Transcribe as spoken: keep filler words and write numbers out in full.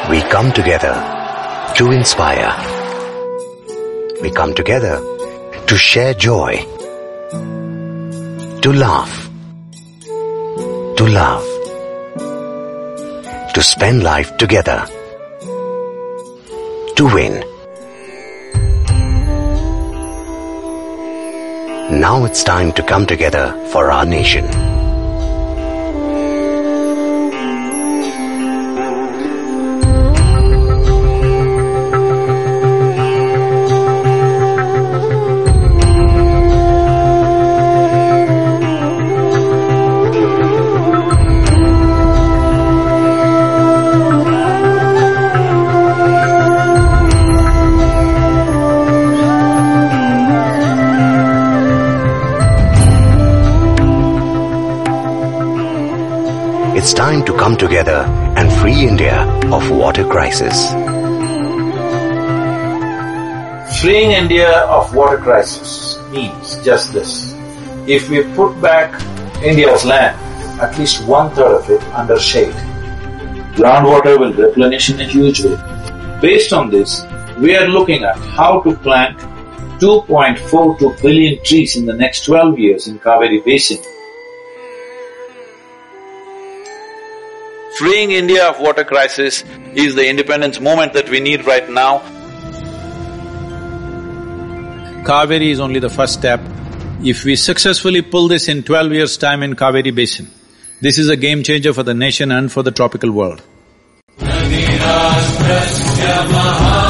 We come together to inspire. We come together to share joy, to laugh, to love, to spend life together, to win. Now it's time to come together for our nation. It's time to come together and free India of water crisis. Freeing India of water crisis means just this. If we put back India's land, at least one-third of it under shade, groundwater will replenish in a huge way. Based on this, we are looking at how to plant two point four two billion trees in the next twelve years in Kaveri Basin. Freeing India of water crisis is the independence movement that we need right now. Kaveri is only the first step. If we successfully pull this in twelve years' time in Kaveri Basin, this is a game changer for the nation and for the tropical world.